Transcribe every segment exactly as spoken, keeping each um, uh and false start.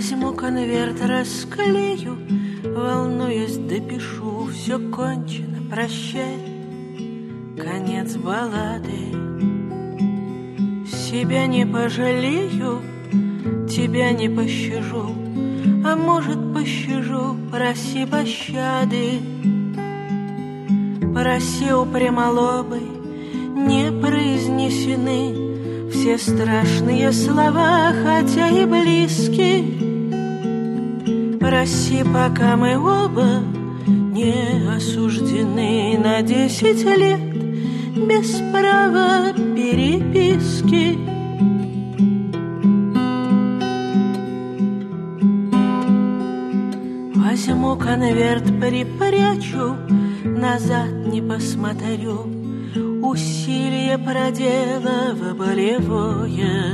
Возьму конверт, расклею, волнуясь, допишу. Все кончено, прощай, конец баллады. Себя не пожалею, тебя не пощажу, а может, пощажу, проси пощады. Проси у прямолобой, не произнесены все страшные слова, хотя и близки. Проси, пока мы оба не осуждены на десять лет без права переписки. Возьму конверт, припрячу, назад не посмотрю, усилие проделав болевое.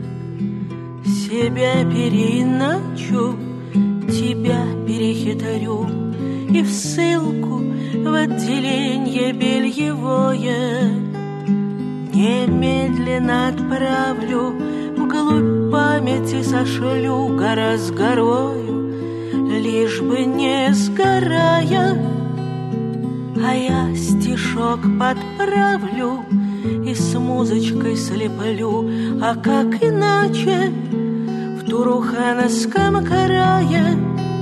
Себя переиначу, тебя перехитрю и в ссылку в отделение бельевое. Немедленно отправлю, вглубь памяти сошлю, гора с горою, лишь бы не сгорая. А я стишок подправлю и с музычкой слеплю, а как иначе в Турухановском крае.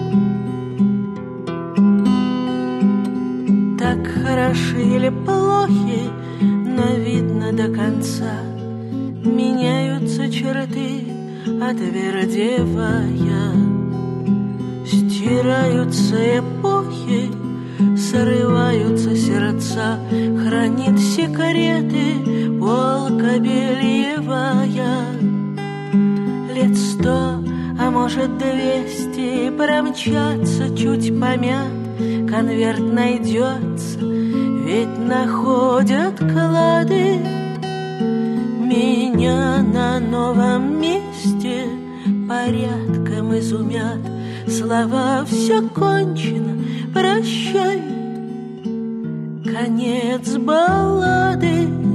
Так хороши или плохи, но видно до конца, меняются черты, отвердевая. Стираются эпохи, срываются сердца, хранит секреты полка бельевая. Лет сто, а может двести, промчаться чуть помят, конверт найдется, ведь находят клады. Меня на новом месте порядком изумят слова: все кончено, прощай, конец баллады.